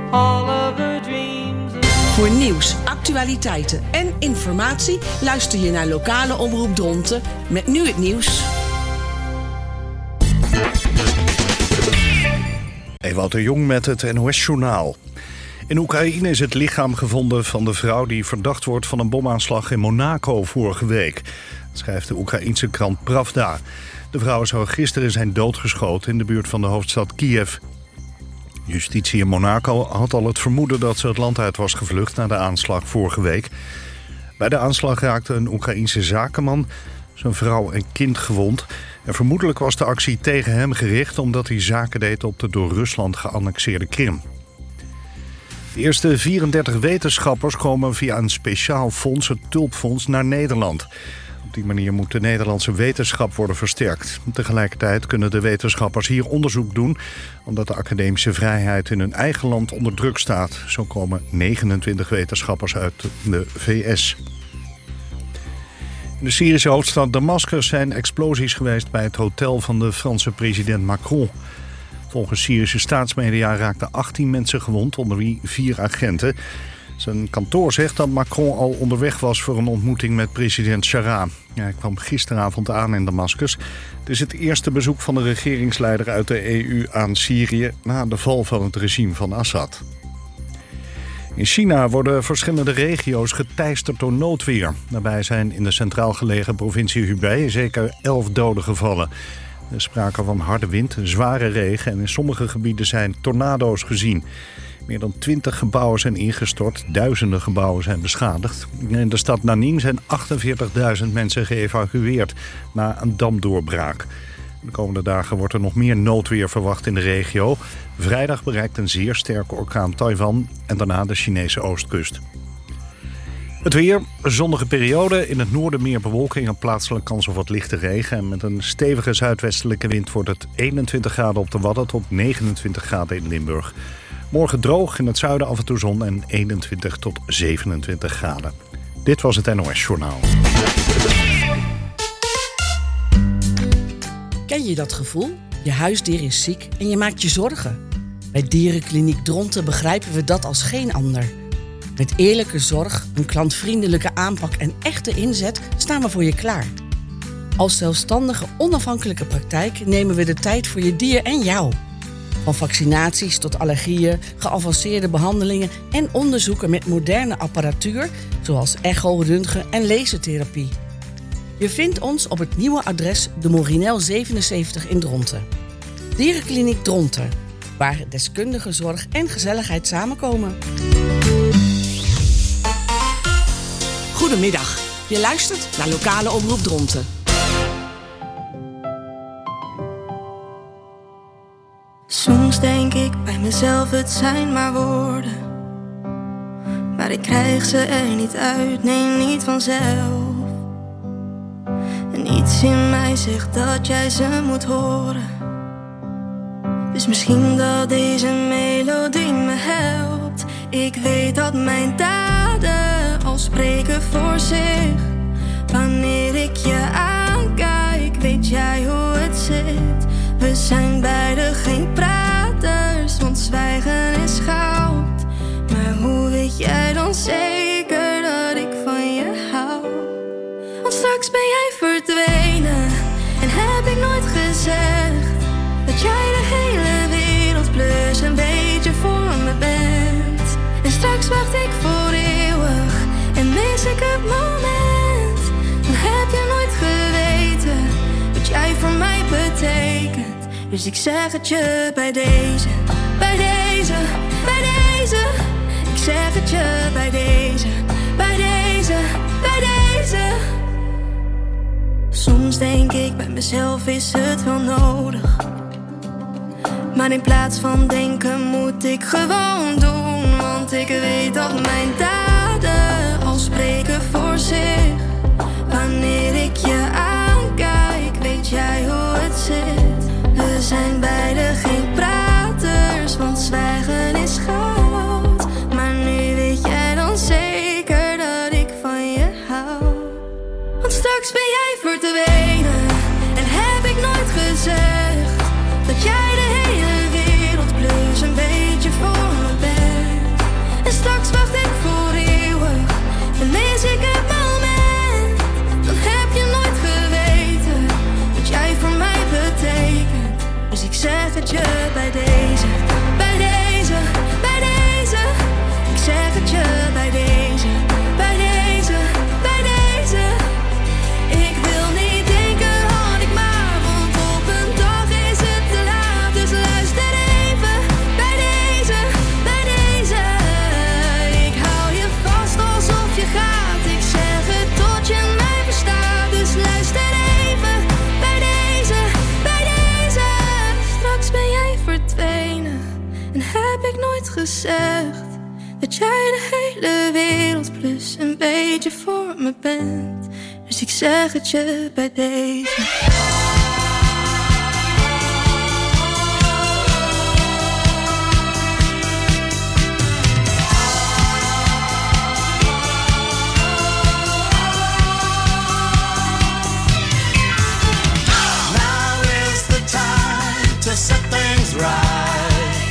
all of her dreams. Voor nieuws, actualiteiten en informatie luister je naar lokale omroep Dronten met nu het nieuws. Ewout de Jong met het NOS-journaal. In Oekraïne is het lichaam gevonden van de vrouw die verdacht wordt van een bomaanslag in Monaco vorige week. Dat schrijft de Oekraïense krant Pravda. De vrouw zou gisteren zijn doodgeschoten in de buurt van de hoofdstad Kiev. Justitie in Monaco had al het vermoeden dat ze het land uit was gevlucht na de aanslag vorige week. Bij de aanslag raakte een Oekraïense zakenman zijn vrouw en kind gewond. En vermoedelijk was de actie tegen hem gericht omdat hij zaken deed op de door Rusland geannexeerde Krim. De eerste 34 wetenschappers komen via een speciaal fonds, het Tulpfonds, naar Nederland. Op die manier moet de Nederlandse wetenschap worden versterkt. Tegelijkertijd kunnen de wetenschappers hier onderzoek doen, omdat de academische vrijheid in hun eigen land onder druk staat. Zo komen 29 wetenschappers uit de VS. In de Syrische hoofdstad Damascus zijn explosies geweest bij het hotel van de Franse president Macron. Volgens Syrische staatsmedia raakten 18 mensen gewond, onder wie 4 agenten. Zijn kantoor zegt dat Macron al onderweg was voor een ontmoeting met president Chara. Hij kwam gisteravond aan in Damascus. Het is het eerste bezoek van de regeringsleider uit de EU aan Syrië na de val van het regime van Assad. In China worden verschillende regio's geteisterd door noodweer. Daarbij zijn in de centraal gelegen provincie Hubei zeker 11 doden gevallen. Er is sprake van harde wind, zware regen en in sommige gebieden zijn tornado's gezien. Meer dan 20 gebouwen zijn ingestort, duizenden gebouwen zijn beschadigd. In de stad Nanning zijn 48.000 mensen geëvacueerd na een damdoorbraak. De komende dagen wordt er nog meer noodweer verwacht in de regio. Vrijdag bereikt een zeer sterke orkaan Taiwan en daarna de Chinese oostkust. Het weer, een zonnige periode. In het noorden meer bewolking en plaatselijk kans op wat lichte regen. En met een stevige zuidwestelijke wind wordt het 21 graden op de Wadden tot 29 graden in Limburg. Morgen droog, in het zuiden af en toe zon en 21 tot 27 graden. Dit was het NOS Journaal. Ken je dat gevoel? Je huisdier is ziek en je maakt je zorgen. Bij Dierenkliniek Dronten begrijpen we dat als geen ander. Met eerlijke zorg, een klantvriendelijke aanpak en echte inzet staan we voor je klaar. Als zelfstandige, onafhankelijke praktijk nemen we de tijd voor je dier en jou. Van vaccinaties tot allergieën, geavanceerde behandelingen en onderzoeken met moderne apparatuur, zoals echo, röntgen en lasertherapie. Je vindt ons op het nieuwe adres de Morinel 77 in Dronten. Dierenkliniek Dronten, waar deskundige zorg en gezelligheid samenkomen. Goedemiddag, je luistert naar lokale omroep Dronten. Soms denk ik bij mezelf, het zijn maar woorden, maar ik krijg ze er niet uit, nee, niet vanzelf. En iets in mij zegt dat jij ze moet horen. Dus misschien dat deze melodie me helpt. Ik weet dat mijn daden al spreken voor zich. Wanneer ik je aankijk, weet jij hoe het zit. We zijn beide geen praters, want zwijgen is goud. Maar hoe weet jij dan zeker dat ik van je hou? Want straks ben jij verdwenen en heb ik nooit gezegd dat jij de hele wereld plus een beetje voor me bent. En straks wacht ik voor eeuwig en mis ik het moment. Dan heb je nooit geweten wat jij voor mij betekent. Dus ik zeg het je bij deze, bij deze, bij deze. Ik zeg het je bij deze, bij deze, bij deze. Soms denk ik bij mezelf, is het wel nodig? Maar in plaats van denken moet ik gewoon doen. Want ik weet dat mijn daden al spreken voor zich. Wanneer ik je aankijk, weet jij hoe het zit. We zijn beide geen praters, want zwijgen is goud. Maar nu weet jij dan zeker dat ik van je hou. Want straks ben jij verdwenen en heb ik nooit gezegd dat jij de hele wereld plus een beetje voor me bent. nooit gezegd dat jij de hele wereld plus een beetje voor me bent. Dus ik zeg het je bij deze. To set things right.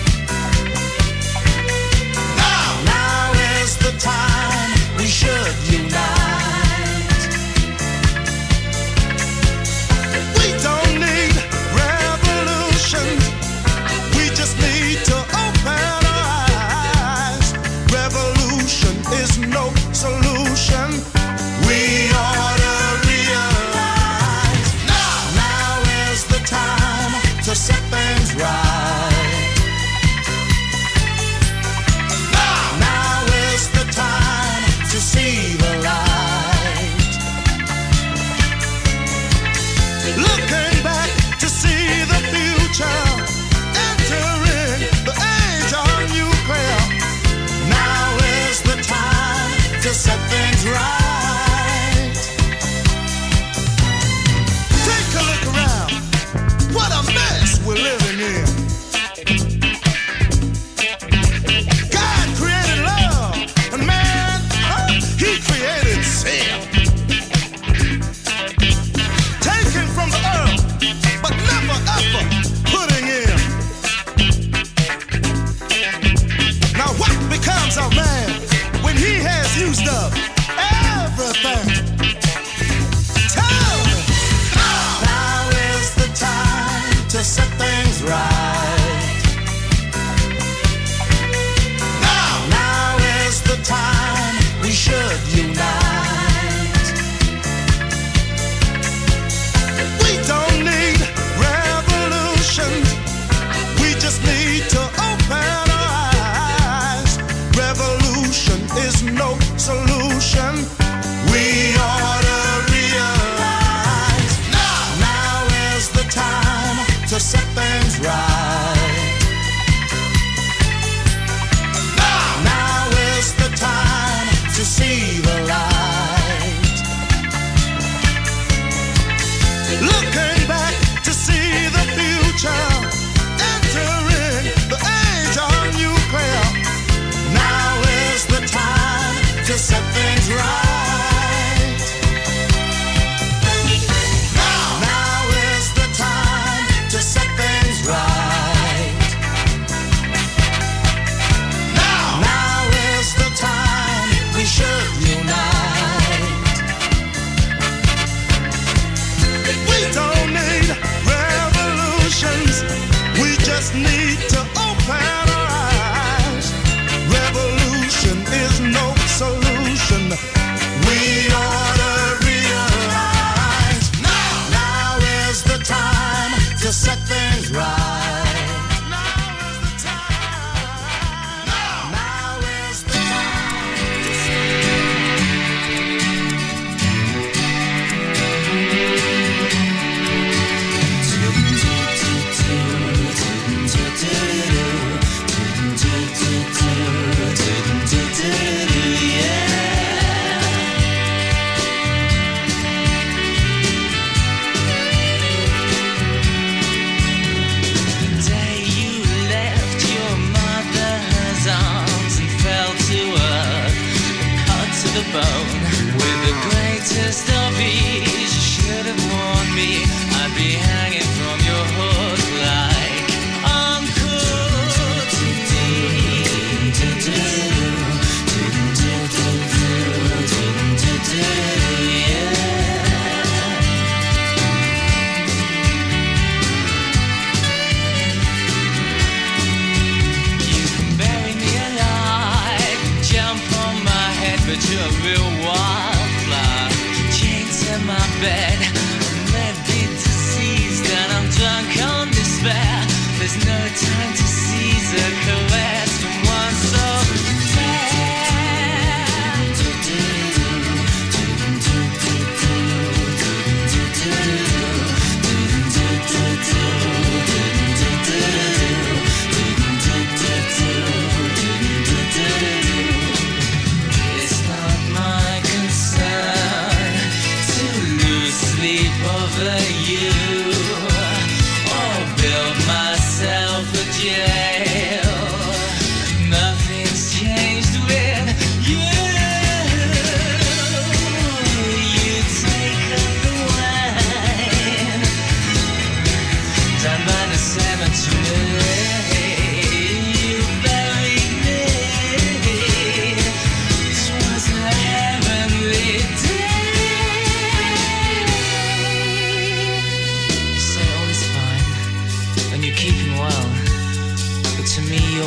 Now is the time we should unite. We don't need revolution. We just need to open our eyes. Revolution is no solution. We ought to realize now is the time to set things right. Now is the time to see the light. Looking back to see the future, entering the age of nuclear. Now is the time to set things right. Take a look around. What a mess we're living in. God created love, and man, he created sin. Taken from the earth, but never ever putting in. Now what becomes of man when he has used up everything? Tell me. Now is the time to set things right. Now is the time we should unite. We don't need revolution. We just need to open our eyes. Revolution is no solution. We ought to realize now is the time to set things right. Now is the time to see the light. Looking back to see the future, entering the age of nuclear. Now is the time to set things right. Now is the time to set things right. Now is the time we should unite. We don't need revolutions. We just need to open our eyes. Revolution is no solution. We ought to realize now is the time to set things right. Now is the time. Now is the time to bone. With the greatest of ease, you should have warned me. I'd be hanging from your hook like Uncle Dee. You can bury me alive, jump on my head, but you're a real wildflower. Chained to my bed, let me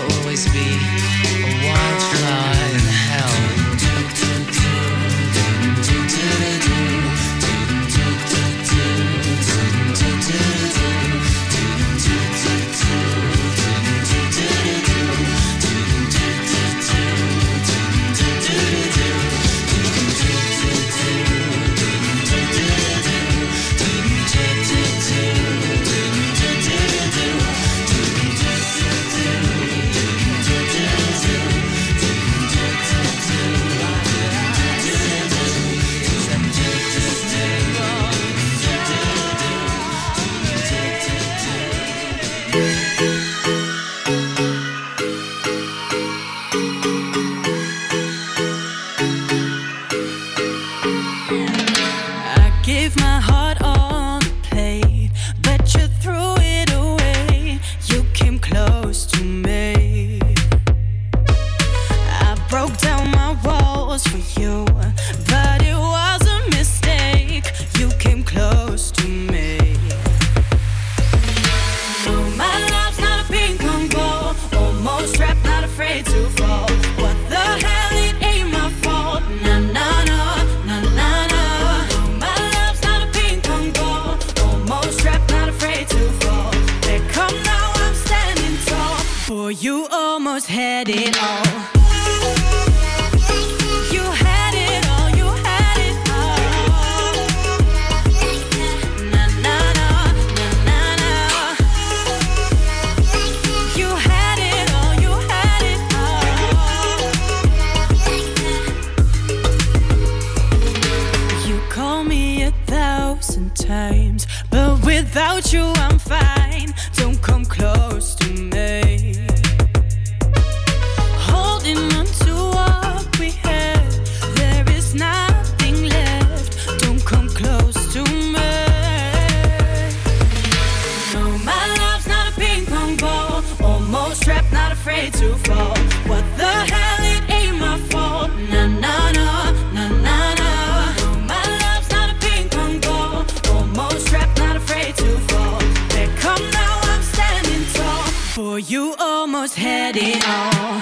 always be a wildflower in hell. You almost had it all. You had it all, you had it all. Na na na, na na na. You had it all, you had it all. You call me 1,000 times, but without you I'm fine. Don't come close to me. To fall. What the hell, it ain't my fault. Na na na, na na na. My love's not a ping pong ball. Almost trapped, not afraid to fall. There come now, I'm standing tall. For you almost had it all.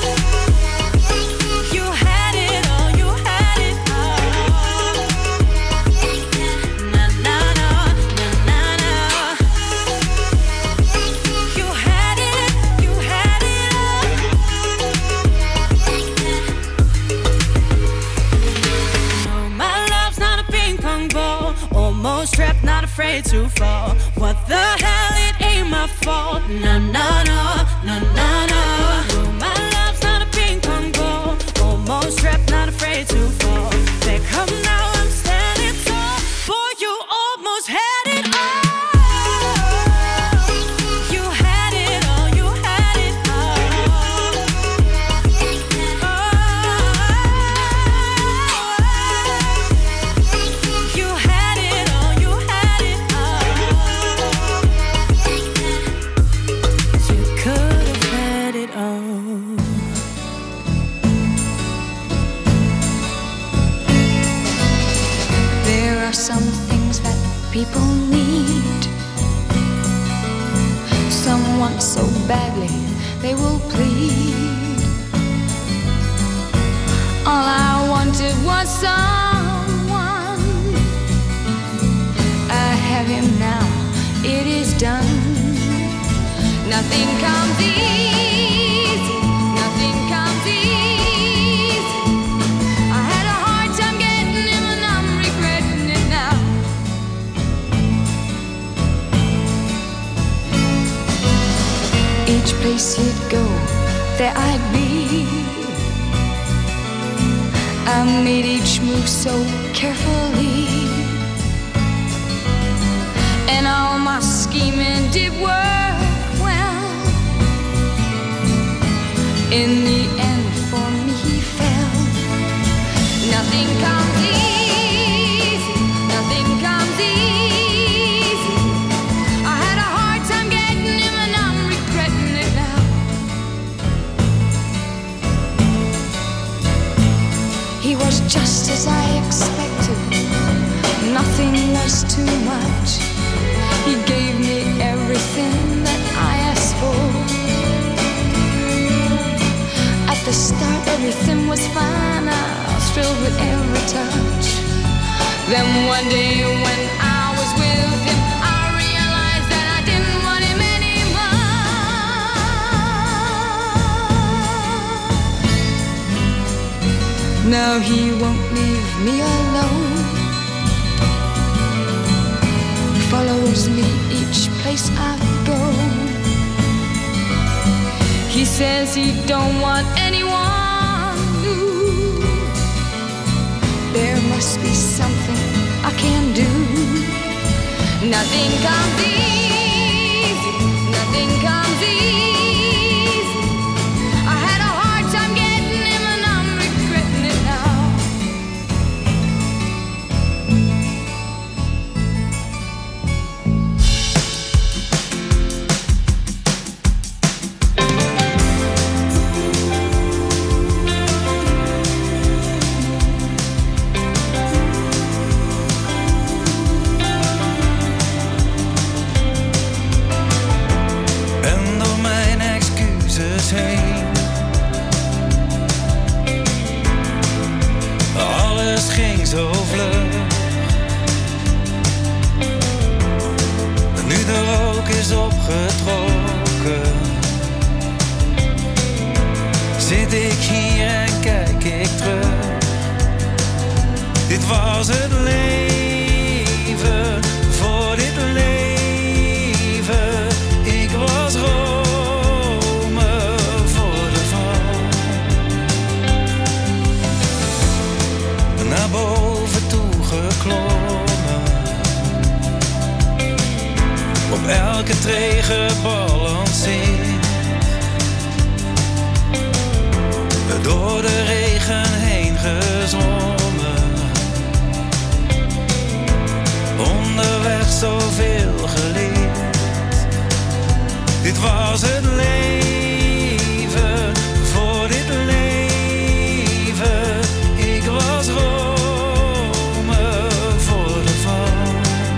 You had it all, you had it all. Na na na, na na na. You had it, you had it. Almost trapped, not afraid to fall. What the hell, it ain't my fault. Na na na, na na na. My love's not a ping pong ball. Almost trapped, not afraid to fall. There come now, I'm standing tall. Boy, you almost had it all. You had it all, you had it all. You had it all, you had it all. You could have had it all. There are some things that people need. Someone so badly they will plead. All I wanted was someone. I have him now, it is done. Nothing comes easy, nothing comes easy. I had a hard time getting him and I'm regretting it now. Each place he'd go, there I'd be. I made each move so carefully, and all my scheming did work well. In the end, for me he fell. Nothing comes easy, nothing comes easy. I had a hard time getting him and I'm regretting it now. He was just as I expected. Nothing was too much. He gave me everything that I asked for. the start everything was fine. I was thrilled with every touch. Then one day when I was with him, I realized that I didn't want him anymore. Now he won't leave me alone. Follows me each place I go. He says he don't want anyone new. There must be something I can do. Nothing comes easy. Nothing comes easy. I had a hard time getting him and I'm regretting it now. Alles ging zo vlug. Nu de rook is opgetrokken, zit ik hier en kijk ik terug. Dit was het leven, voor dit leven. Ik was Rome voor de val. Naar boven toe geklommen, op elke tree gebalanceerd. Door de regen heen gezwommen, onderweg zoveel geleerd. Dit was het leven, voor dit leven. Ik was Rome voor de val.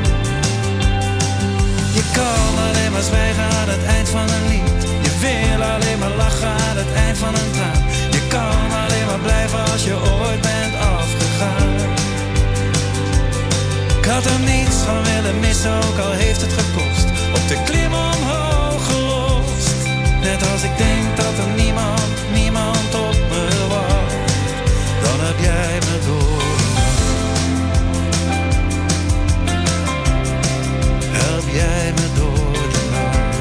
Je kan alleen maar zwijgen aan het eind van een lied. Je wil alleen maar lachen aan het eind van een traan. Je kan alleen maar blijven als je ooit bent afgegaan. Ik had er niets van willen missen, ook al heeft het gekost. Op de klim omhoog gelost. Net als ik denk dat er niemand op me wacht. Dan heb jij me door. Help jij me door de nacht.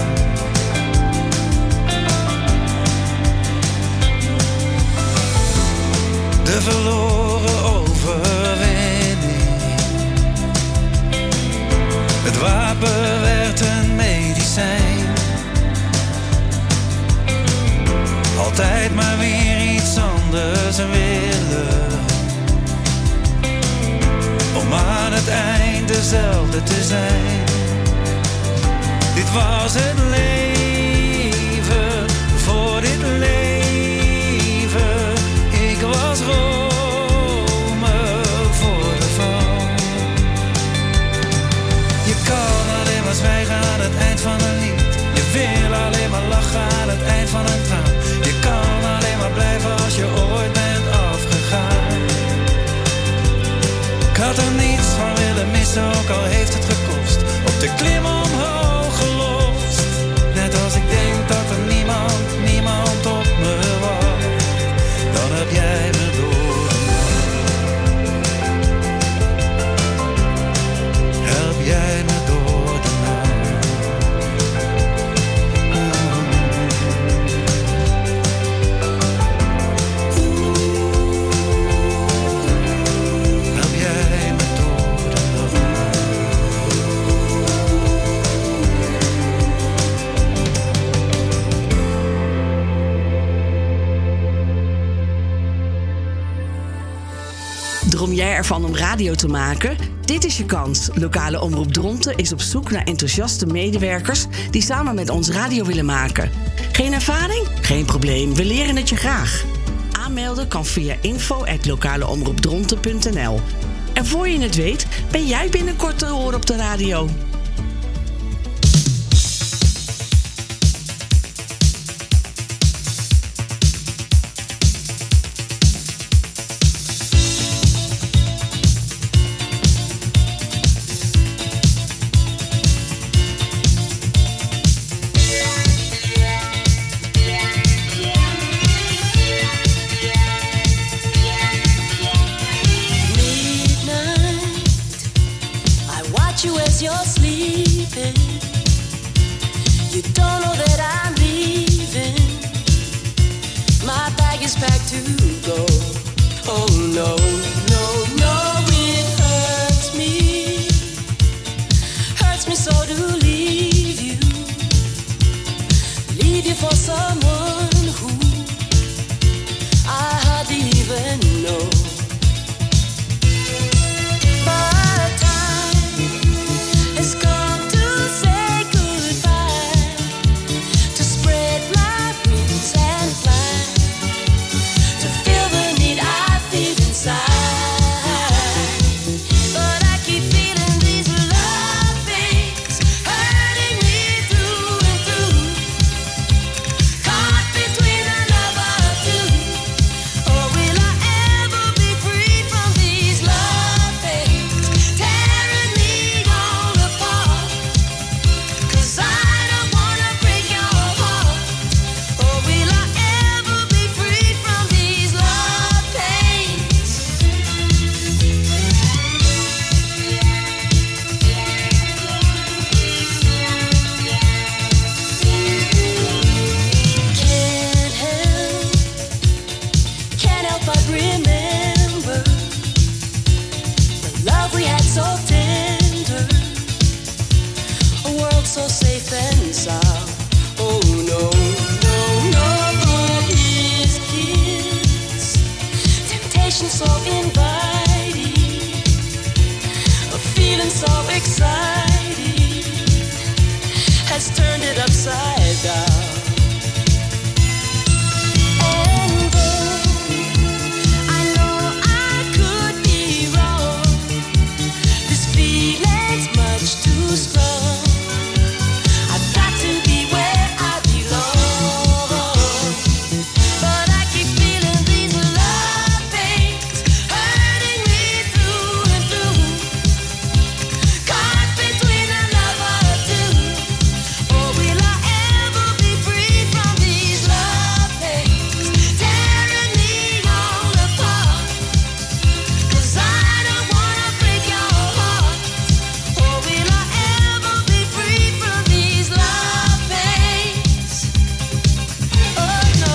De verloren overwinning. Het wapen werd een medicijn. Altijd maar weer iets anders willen, om aan het eind dezelfde te zijn. Dit was het leven, voor dit leven. Ik was Rome voor de val. Je kan alleen maar zwijgen aan het eind van een lied. Je wil alleen maar lachen aan het eind van een traan. Je kan alleen maar blijven als je ooit bent afgegaan. Ik had er niets van willen missen, ook al heeft het gekost. Op de klim omhoog gelost. Net als ik denk dat er niemand op me wacht. Dan heb jij me door. Help jij me door de nacht. Help jij me door de nacht. Droom jij ervan om radio te maken? Dit is je kans. Lokale Omroep Dronten is op zoek naar enthousiaste medewerkers die samen met ons radio willen maken. Geen ervaring? Geen probleem, we leren het je graag. Aanmelden kan via info@lokaleomroepdronten.nl. En voor je het weet, ben jij binnenkort te horen op de radio. is packed to go. Oh no, no, no, it hurts me so to leave you for someone who I hardly even know. But time has come to say goodbye, to spread my wings and fly, to feel the need I feel inside. But I keep feeling these love things hurting me through and through. Caught between a lover or two. Or will I ever be free from these love things tearing me all apart? 'Cause I don't wanna break your heart. Or will I ever be free from these love pains? Can't help but remember the love we had so tender, a world so safe and sound. Oh no, no, no, but his kiss, temptation so inviting, a feeling so exciting, has turned it upside down. And though I know I could be wrong, this feeling's much too strong. I've got to be where I belong. But I keep feeling these love pains hurting me through and through. Caught between a lover or two. Or will I ever be free from these love pains tearing me all apart? 'Cause I don't wanna break your heart. Or will I ever be free from these love pains? Oh no.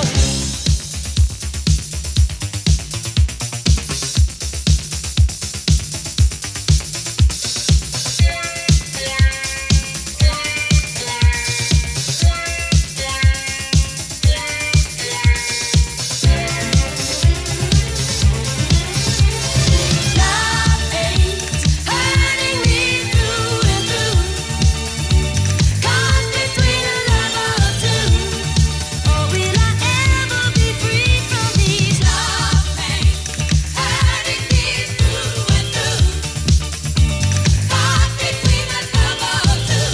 Love pains hurting me through and through. Caught between a lover or two. Or will I ever be free from these love pains hurting me through and through? Caught between a lover or two.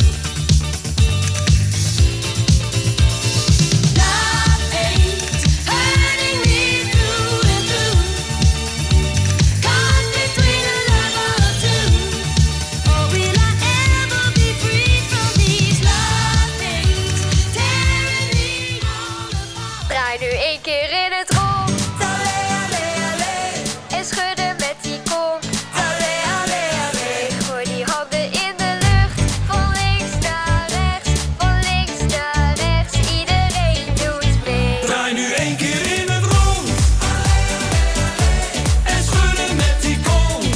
Love pains hurting me through and through. Caught between a lover or two. Or will I ever be free from these love pains tearing me all apart? Draai nu 1 keer in het rond. En schudden met die kont. Gooi die handen in de lucht. Van links naar rechts, van links naar rechts. Iedereen doet mee. Draai nu 1 keer in het rond. En schudden met die kont.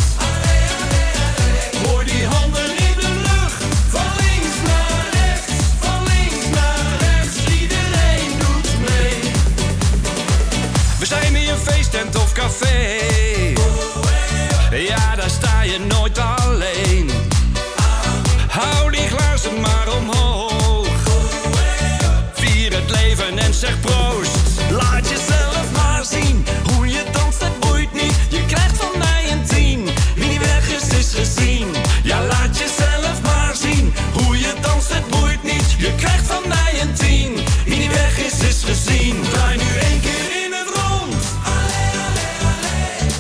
Gooi die handen in de lucht. Van links naar rechts, van links naar rechts. Iedereen doet mee. We zijn in een feesttent of café. Ja, daar sta je nooit alleen. Hou die glazen maar omhoog. Vier het leven en zeg proost. Laat jezelf maar zien. Hoe je danst, dat boeit niet. Je krijgt van mij een 10. Wie niet weg is gezien. Ja, laat jezelf maar zien. Hoe je danst, dat boeit niet. Je krijgt van mij een 10. Wie niet weg is gezien. Draai nu 1 keer in het rond.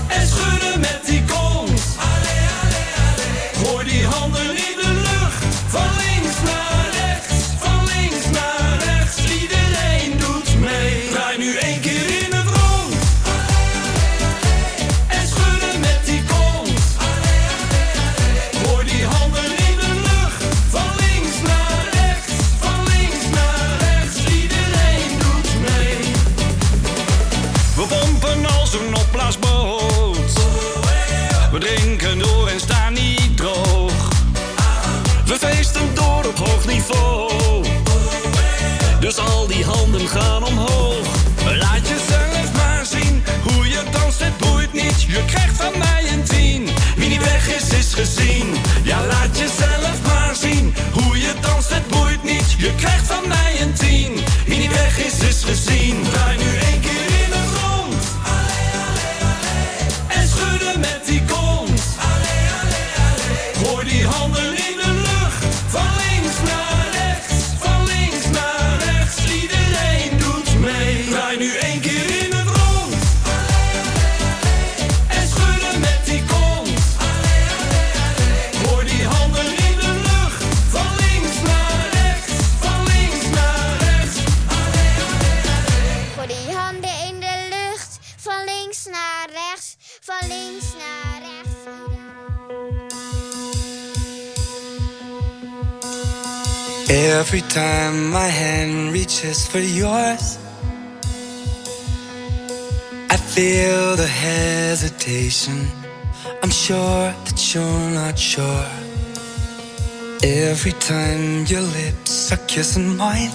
handen gaan omhoog. Laat jezelf maar zien, hoe je danst, het boeit niet. Je krijgt van mij een 10. Wie niet weg is gezien. Ja, laat jezelf maar zien, hoe je danst, het boeit niet. Je krijgt van mij een 10. Wie niet weg is gezien. Draai nu 1 keer in het rond. En schudden met die kont. Gooi die handen in de lucht. Van links naar rechts, van links naar rechts. Iedereen doet mee. Draai nu 1 keer in het rond. En schudden met die kont. Gooi die handen in de lucht. Van links naar rechts, van links naar rechts. Gooi die handen in de lucht. Van links naar rechts, van links naar rechts. Every time my hand reaches for yours, I feel the hesitation. I'm sure that you're not sure. Every time your lips are kissing mine,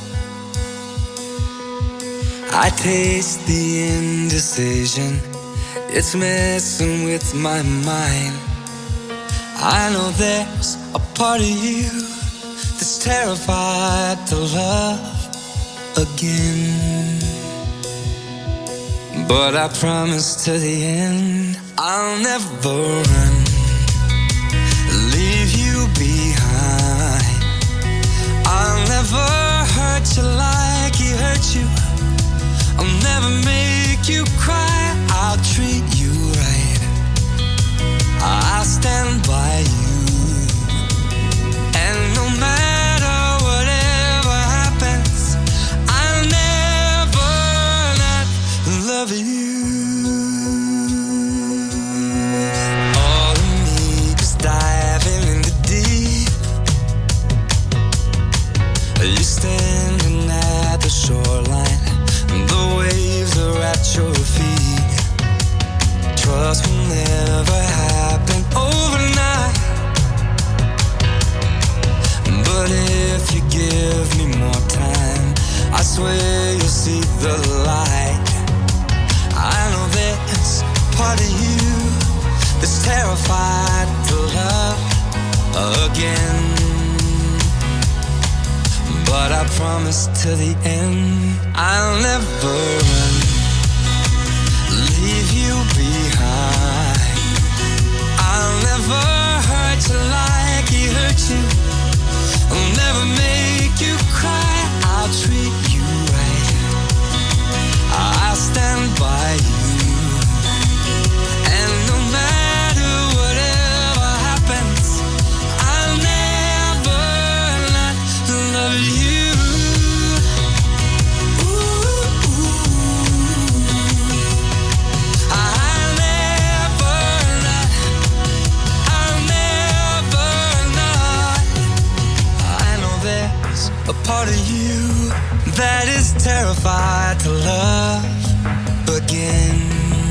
I taste the indecision. It's messing with my mind. I know there's a part of you that's terrified to love again. But I promise to the end, I'll never run, leave you behind. I'll never hurt you like he hurt you. I'll never make you cry. I'll treat you right. I'll stand by you. And no matter whatever happens, I'll never not love you. All of me is diving in the deep. You're standing at the shoreline, the waves are at your feet. Trust will never happen overnight. But if you give me more time, I swear you'll see the light. I know there's part of you that's terrified to love again. But I promise to the end, I'll never run, leave you behind. I'll never hurt you like he hurt you. I'll never make you cry. I'll treat you right. I'll stand by you. And no matter whatever happens, I'll never not love you. I'll never not. I'll never not. I know there's a part of you that is terrified to love again.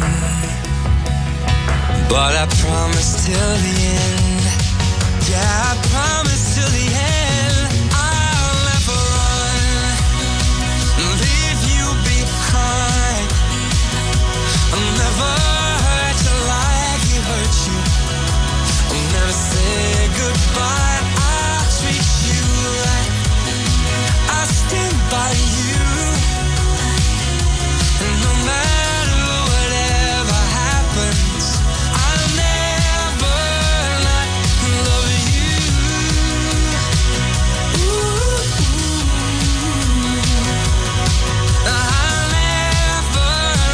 But I promise till the end, yeah, I promise till the end, I'll never run, leave you behind. I'll never hurt you like he hurt you. I'll never say goodbye. I'll treat you right. I'll stand by you. And no matter whatever happens, I'll never not love you. I'll never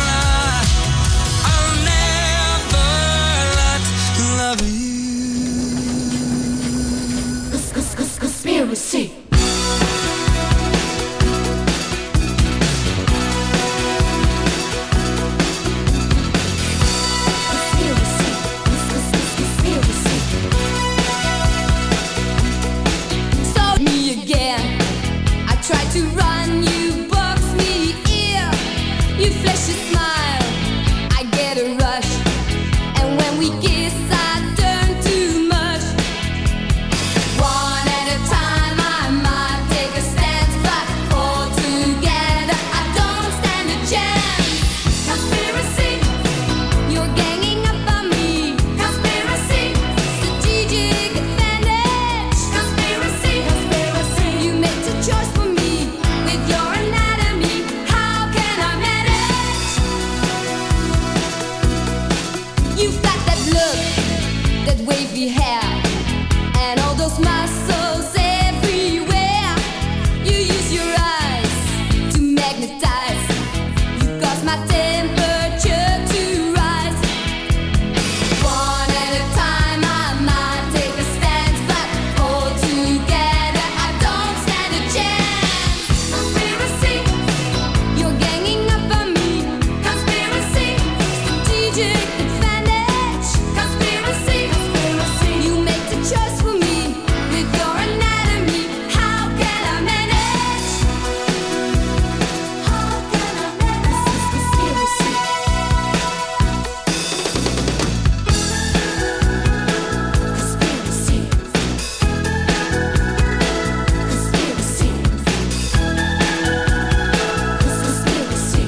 not love you. Conspiracy. So me again. I try to run, you box me ear. You flash a smile, I get a rush. And when we kiss, I turn too much. One at a time, I might take a stance, but all together. wavy hair and all those muscles everywhere. You use your eyes to magnetize. You cause my temperature to rise. One at a time I might take a stance, but all together I don't stand a chance. Conspiracy, you're ganging up on me. Conspiracy, strategic advantage. Conspiracy, you make the choice for me with your anatomy. How can I manage? How can I manage? This is conspiracy. Conspiracy. Conspiracy. Conspiracy.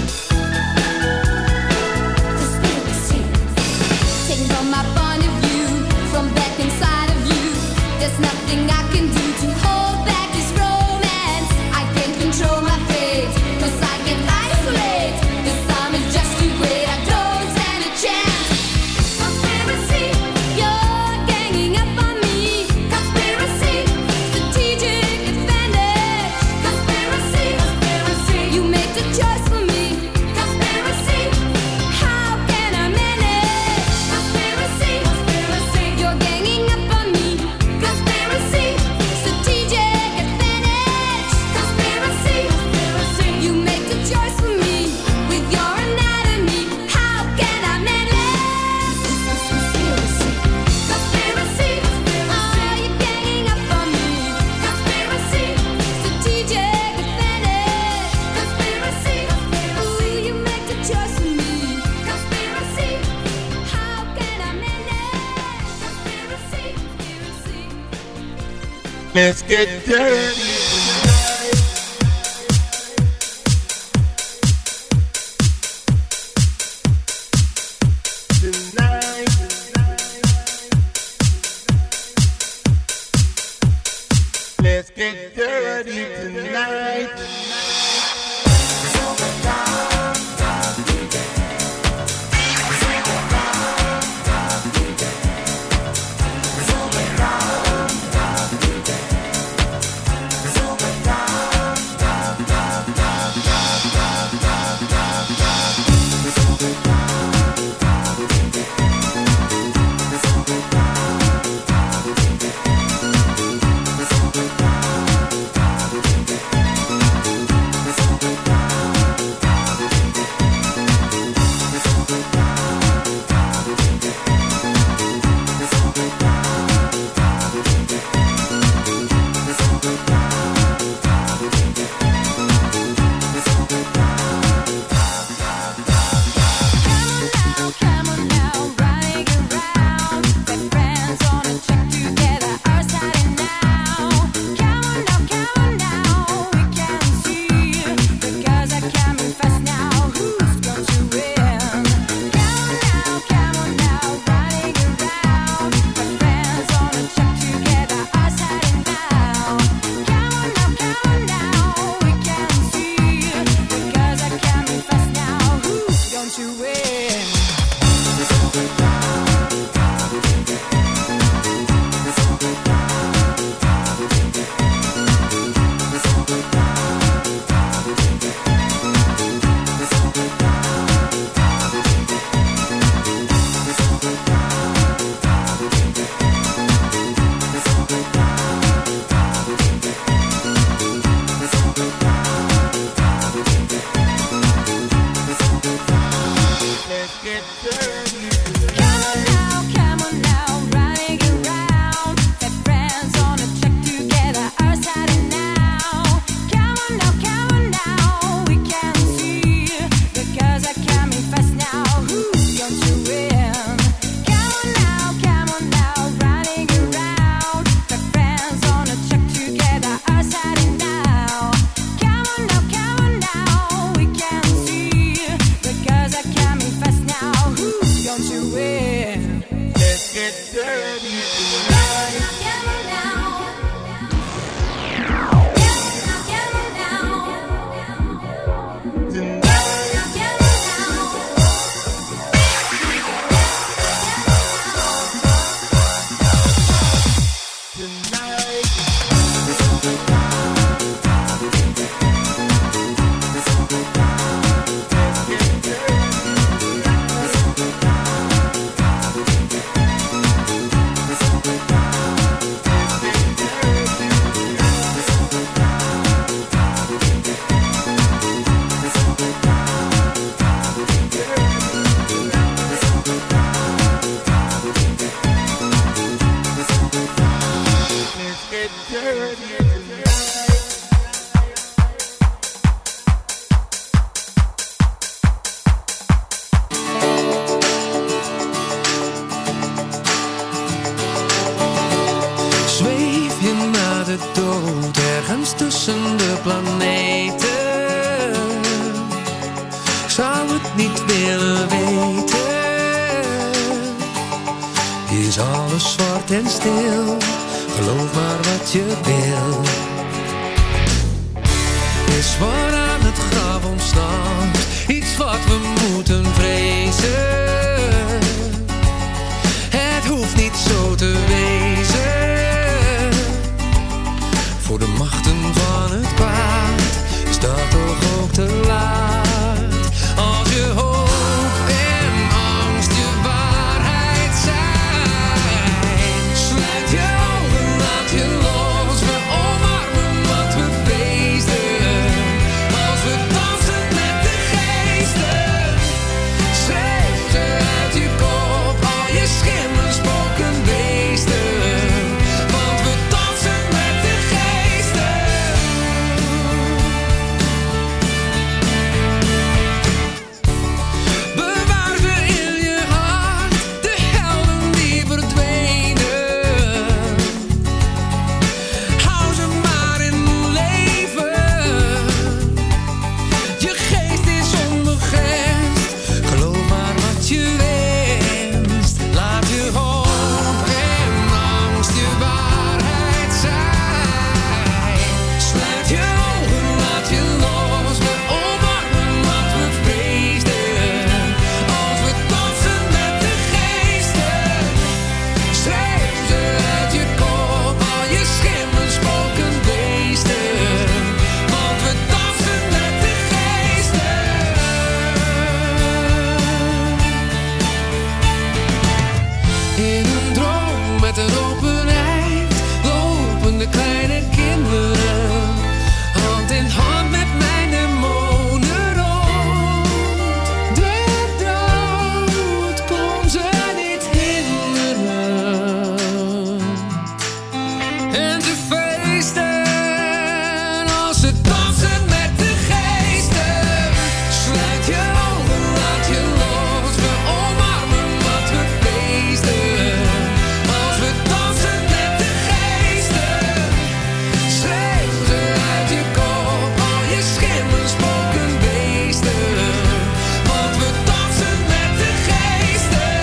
Conspiracy. Taking from my point of view, from back inside of you, there's nothing I can do to hold back this romance. I can't control my fate, 'cause I can isolate. This time is just too great, I don't stand a chance. Conspiracy, you're ganging up on me. Conspiracy, strategic advantage. Conspiracy, you make the choice for me. Conspiracy, how can I manage? Conspiracy, you're ganging up on me. Conspiracy, strategic advantage. Conspiracy, you make the choice for me with your anatomy. How can I manage? Conspiracy, oh, you're ganging up on me. Conspiracy, strategic advantage. Conspiracy, ooh, you make the choice for me. Conspiracy, how can I manage? Conspiracy. Let's get dirty. Tonight. Let's get dirty tonight. moet niet willen weten. Is alles zwart en stil, geloof maar wat je wil. Is wat aan het graf ontsnapt, iets wat we moeten vrezen. Het hoeft niet zo te wezen. Voor de machten van het kwaad is dat toch ook te laat. Als je hoop en angst je waarheid zijn, sluit je ogen, laat je los, we omarmen wat we feesten. Als we dansen met de geesten, schreeuw ze uit je kop, al je schimmers, spoken, beesten. Want we dansen met de geesten. Bewaar ze in je hart, de helden die verdwenen. Hou ze maar in leven. Je geest is onbegrensd, geloof maar wat je wenst. Laat je hoop en angst je waarheid zijn. Sluit je ogen, laat je los, we omarmen wat we vreesden. Als we dansen met de geesten, schreeuw ze uit je kop, al je schimmers, spoken, beesten. Want we dansen met de geesten. In een droom met een open eind lopen de kleine kinderen hand in hand met mijn demonen rond. De dood kon ze niet hinderen. En ze feesten als ze dansen met de geesten. Sluit je ogen, laat je los, we omarmen wat we feesten. Als we dansen met de geesten, schreeuw ze uit je kop, al je schimmers, spoken, beesten. Want we dansen met de geesten.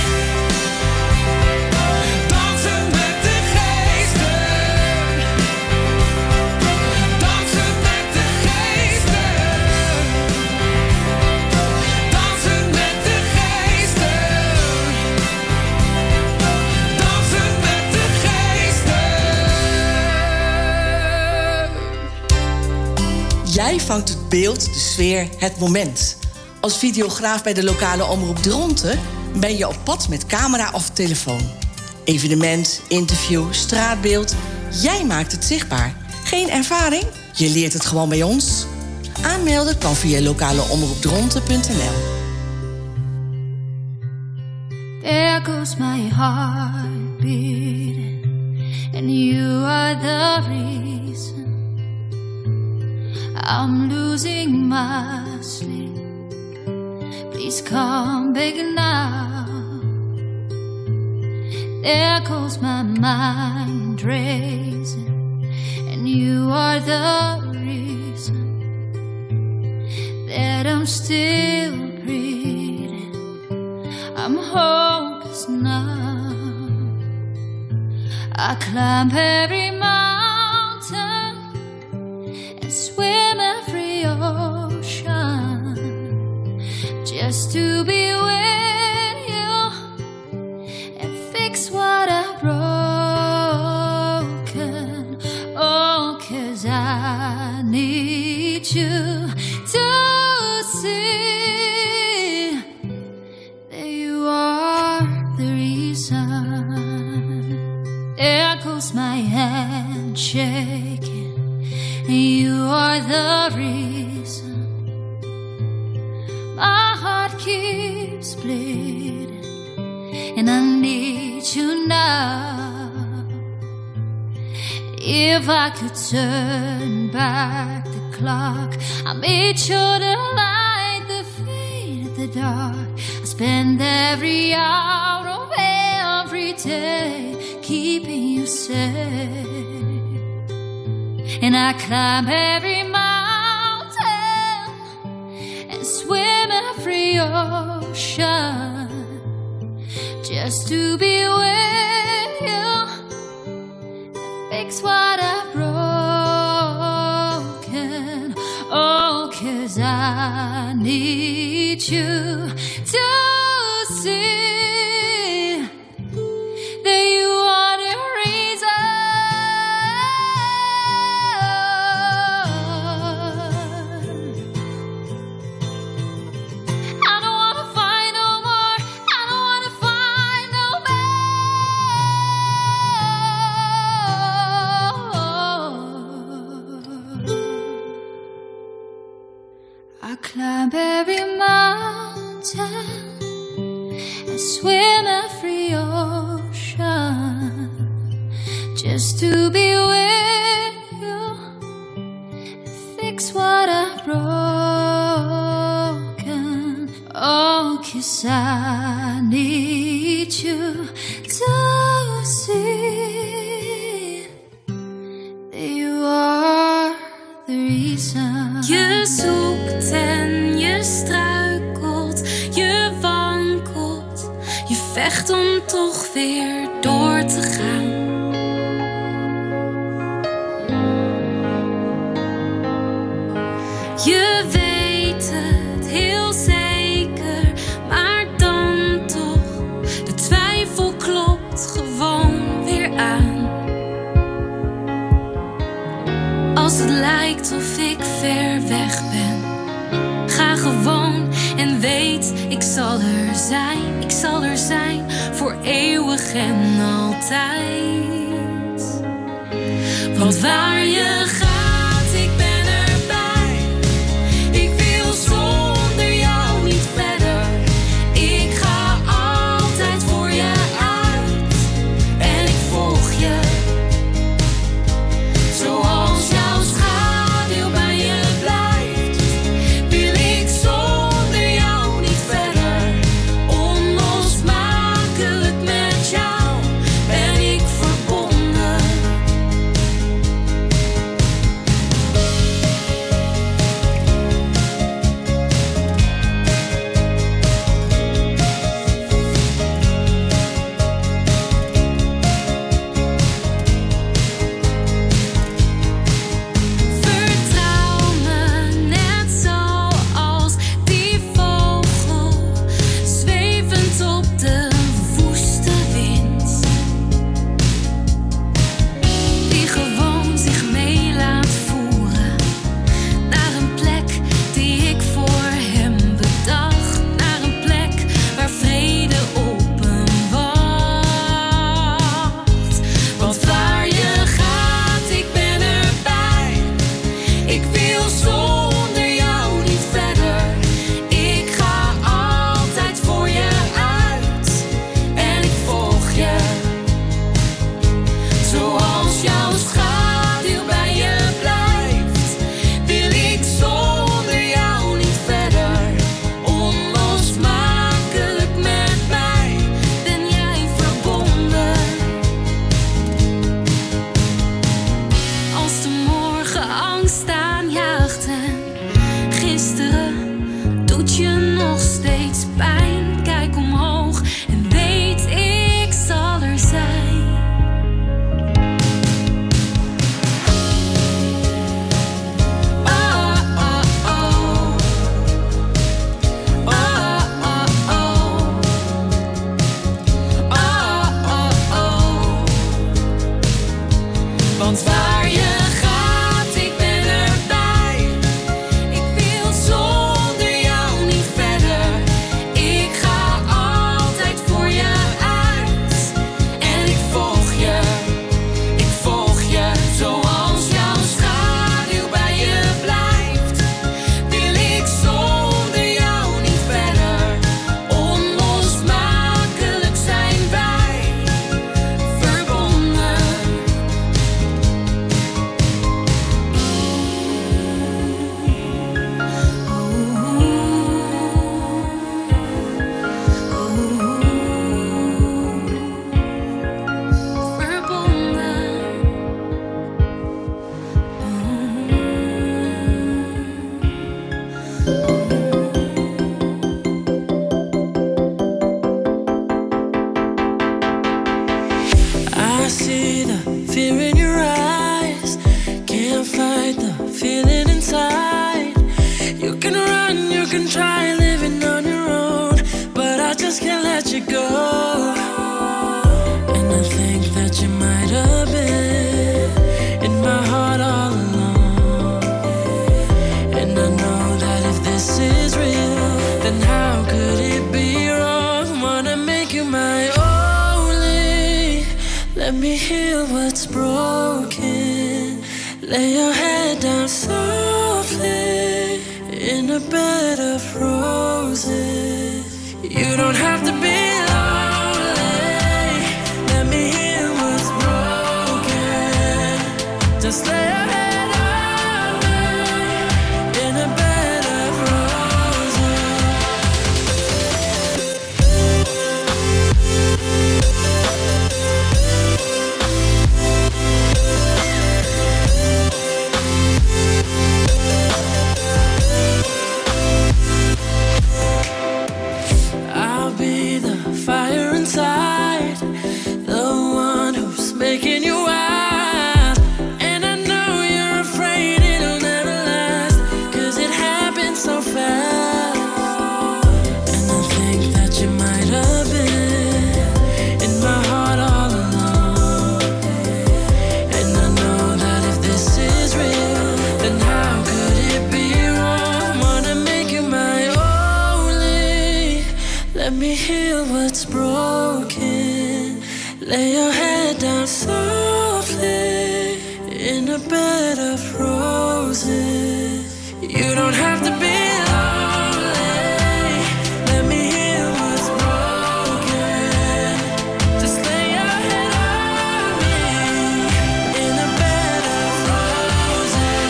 Dansen met de geesten. Dansen met de geesten. Dansen met de geesten. Dansen met de geesten. Jij vangt het beeld, de sfeer, het moment. Als videograaf bij de lokale omroep Dronten ben je op pad met camera of telefoon. Evenement, interview, straatbeeld. Jij maakt het zichtbaar. Geen ervaring? Je leert het gewoon bij ons. Aanmelden kan via lokaleomroepdronten.nl. There goes my heart beating, and you are the reason I'm losing my sleep. Please come back now. There goes my mind racing, and you are the reason that I'm still breathing. I'm hopeless now. I climb every mountain and swim every ocean just to be with you and fix what I've broken. Oh, 'cause I need you to see that you are the reason. There goes my hand shaking, you are the reason. My heart keeps bleeding, and I need you now. If I could turn back the clock, I'd make sure to light the fade of the dark. I spend every hour of every day keeping you safe, and I climb every mountain and swim every every ocean just to be with you, fix what I've broken. Oh, 'cause I need you to see that you are the reason. I don't wanna fight no more. I don't wanna fight no more. I climb every mountain and swim every ocean just to be with you, fix what I've broken. Oh, 'cause I need you to see that you are the reason. Je zoekt en je struikelt, je wankelt, je vecht om toch weer door te gaan. Je weet het heel zeker, maar dan toch, de twijfel klopt gewoon weer aan. Als het lijkt of ik ver weg ben, ga gewoon en weet, ik zal er zijn. Ik zal er zijn voor eeuwig en altijd. Want waar je gaat, ik ben erbij. Ik wil zonder jou niet verder. Ik ga altijd voor je uit en ik volg je. Zoals jouw schaduw bij je blijft, wil ik zonder jou niet verder. Onlosmakelijk met jou ben ik verbonden. Vertrouw me net zoals die vogel, zwevend op de woeste wind, die gewoon zich mee laat voeren naar een plek die ik voor hem bedacht, naar een plek waar vrede op hem wacht. Want waar je gaat, ik ben erbij. Ik wil zonder jou niet verder. Ik ga altijd voor je uit en ik volg je. Zoals jouw schaduw bij je blijft, wil ik zonder jou niet verder. Onlosmakelijk met mij ben jij verbonden. Als de morgen angst aanjaagt en gisteren doet je nog steeds pijn, kijk omhoog en weet, ik zal er zijn. Oh, oh, oh. Oh, oh, oh. Oh, oh, oh. Want waar je gaat, ik ben erbij. Ik wil zonder jou niet verder. try living on your own, but I just can't let you go. And I think that you might have been in my heart all along. And I know that if this is real, then how could it be wrong? Wanna make you my only. Let me heal what's broken. Lay your head down softly in a bed of roses. You don't have to be lonely. Let me heal what's broken. Just lay your head on me in a bed of roses. I'll be the fire inside, the one who's making you wild. And I know you're afraid it'll never last, 'cause it happened so fast. And I think that you might have been in my heart all along. And I know that if this is real, then how could it be wrong? Wanna make you my only. Let me heal what's broken. Lay your head down softly in a bed of roses. You don't have to be lonely. Let me heal what's broken. Just lay your head on me in a bed of roses.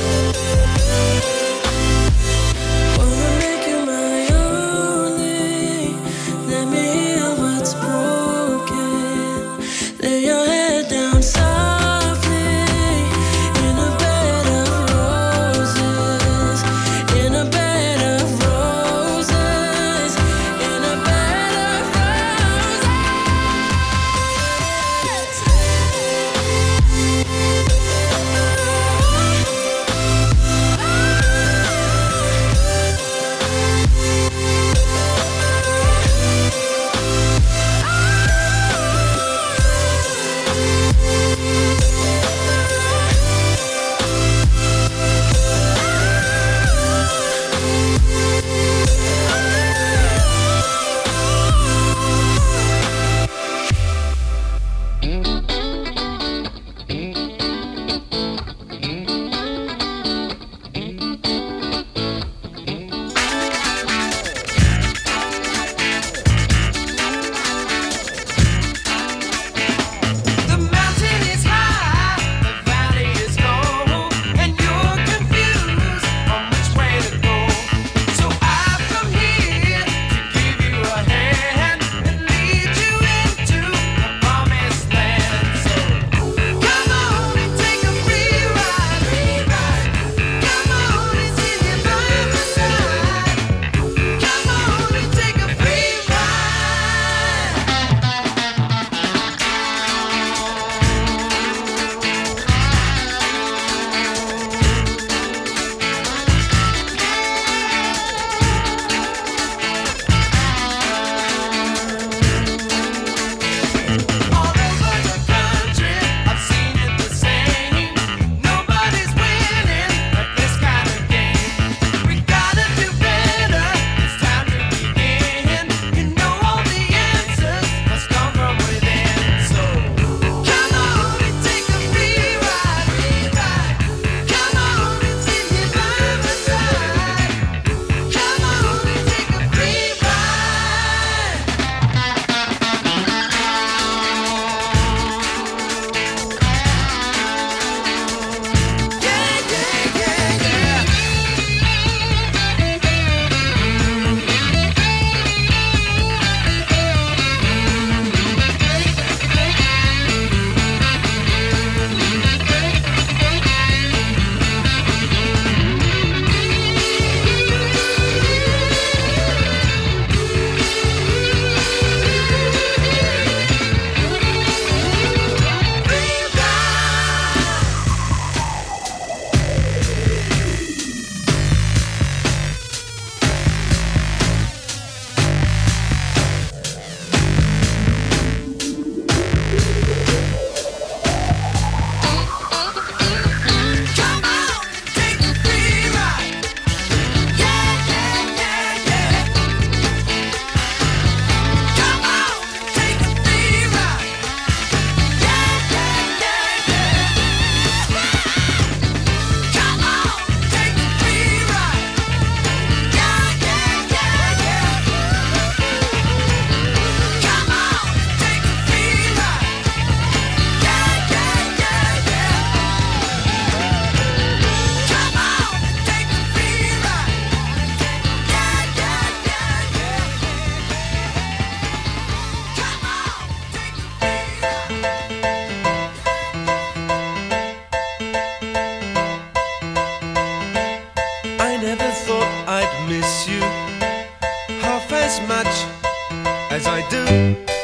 Wanna make you my only.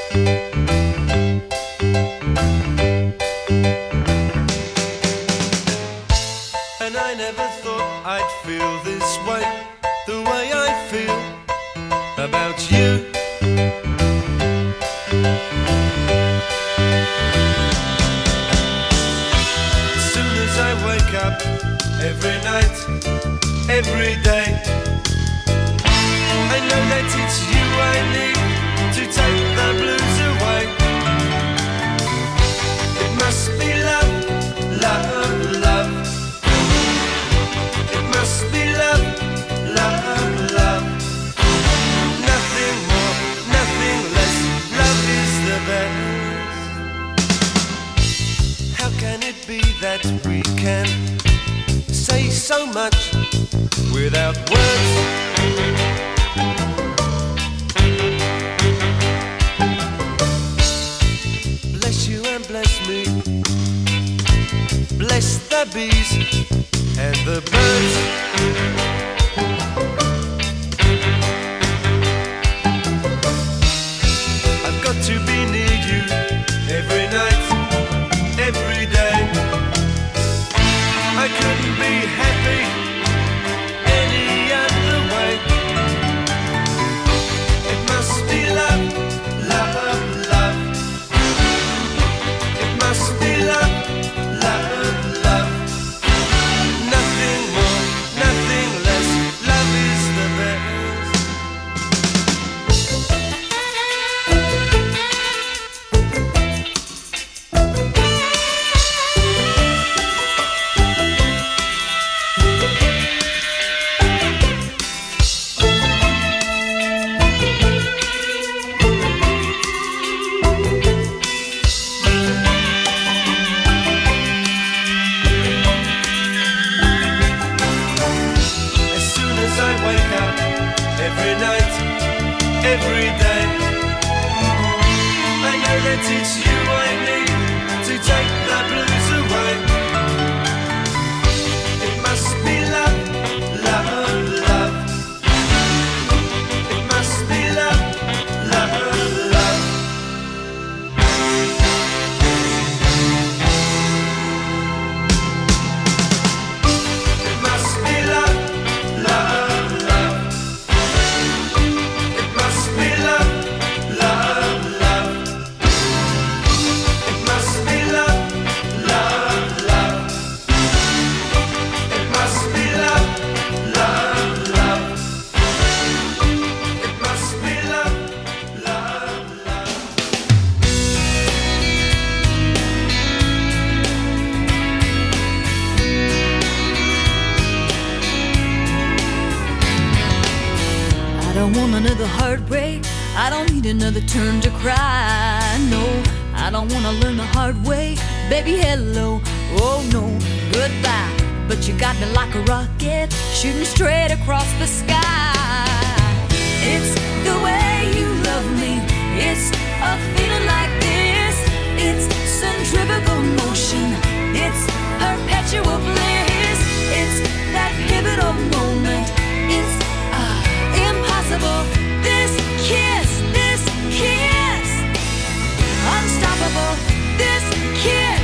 And I never thought I'd feel this way, the way I feel about you. As soon as I wake up, every night, every day, I know that it's you I need to take the blues away. It must be love, love, love. It must be love, love, love. Nothing more, nothing less. Love is the best. How can it be that we can say so much without words? Bless you and bless me. Bless the bees and the birds. I've got to be near you every night, every day. I couldn't be happy any other way. It must be love, love, love. It must be love, love, love. Nothing more, nothing less. Love is the best. As soon as I wake up, every night, every day, I know that it's you I need to take the blues away. It must be love, love, love. It must be love, love, love. It must be love, love, love. It must be love, love, love. It must be love, love, love. It must be love, love, love. It must be love, love, love. I don't want another heartbreak. I don't need another turn to cry. No, I don't want to learn the hard way. Baby, hello. Oh no, goodbye. But you got me like a rocket, shooting straight across the sky. It's the way you love me. It's a feeling like this. It's centrifugal motion. It's perpetual bliss. It's that pivotal moment. It's impossible. This kiss, unstoppable. This kiss.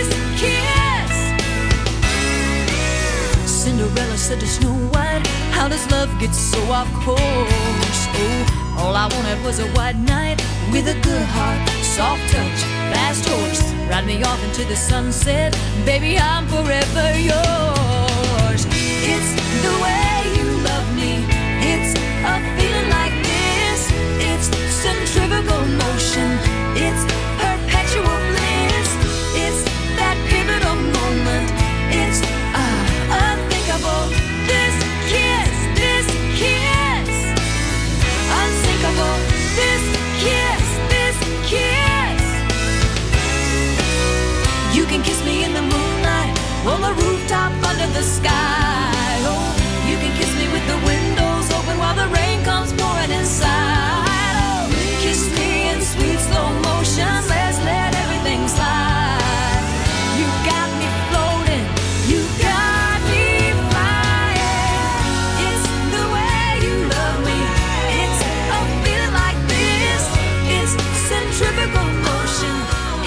Cinderella said to Snow White, how does love get so off course? Oh, all I wanted was a white knight with a good heart, soft touch, fast horse. Ride me off into the sunset, baby, I'm forever yours. It's the way you love me. It's a feeling like this. It's centrifugal motion. It's perpetual bliss. It's that pivotal moment. It's unthinkable. This kiss, unsinkable. This kiss. You can kiss me in the moonlight, on the rooftop under the sky. Oh, you can kiss me with the windows open while the rain comes pouring inside. Oh, kiss me typical